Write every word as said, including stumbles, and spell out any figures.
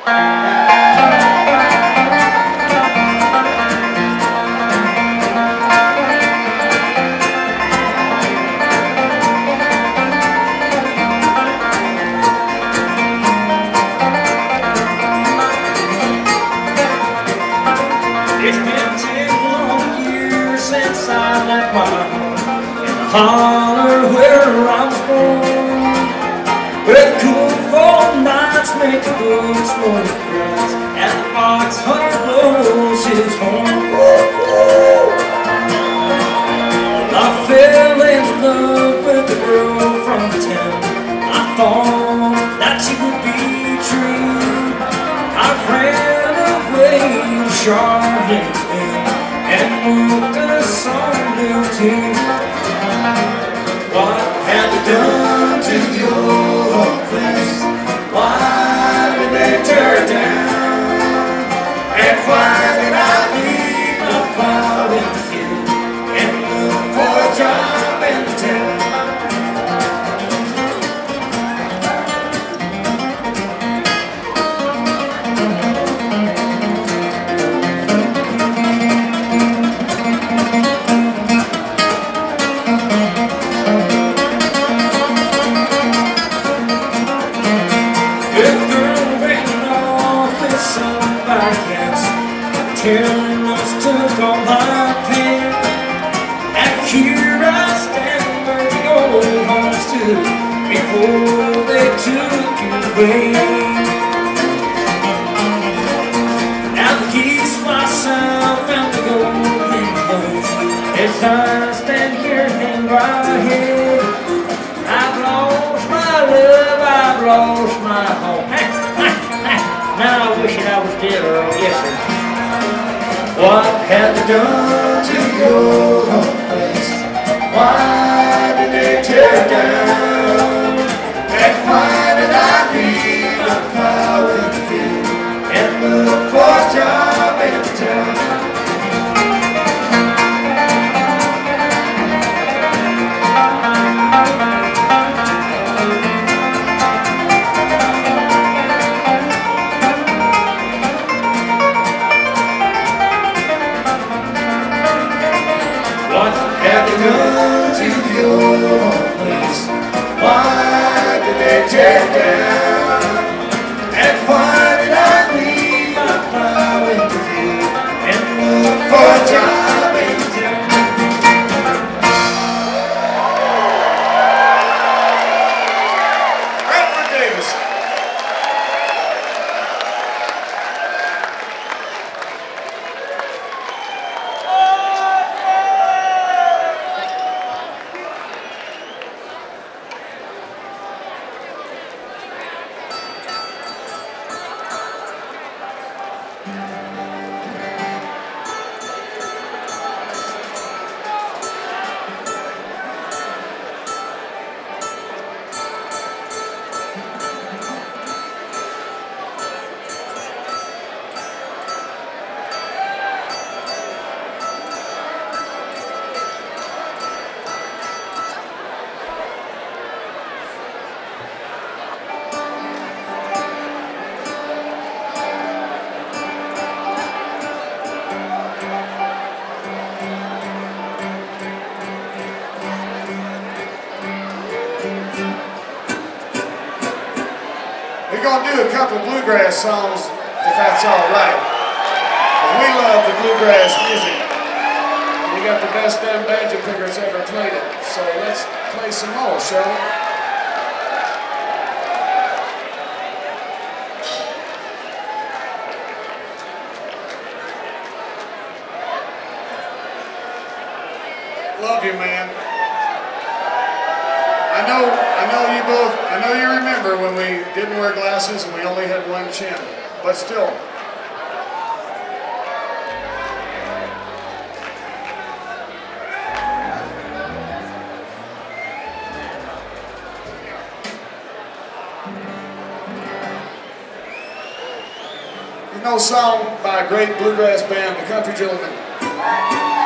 It's been ten long years since I left my home in the holler where I was born. Where the cool fall nights make the books more the grass, and the fox hunter blows his horn. Well, I fell in love with a girl from the town. I thought that she would be true. I ran away to Charlotte and wrote a song there too. What have you done to your place? Why did they tear it down? And why did I leave a cloud in the field and look for a job in the town? Telling us took all my pain, and here I stand where the old home stood before they took it away. Now the geese fly south and the golden boats, as I stand here and hang my head. I've lost my love, I've lost my home. Now I wish that I was dead, Earl. Yes, sir. What have they done to your home place? Why did they tear it down? And why did I leave a plow in the field and look for a job in the town? Done to your place? Why did they tear it down? And why did I leave my plow in the field and look for a job in town? Bradford Davis. We're going to do a couple of bluegrass songs, if that's all right. We love the bluegrass music. We got the best damn banjo picker that's ever played it. So let's play some more, shall we? Love you, man. I know, I know you both, I know you remember when we didn't wear glasses and we only had one chin, but still. You know a song by a great bluegrass band, the Country Gentlemen.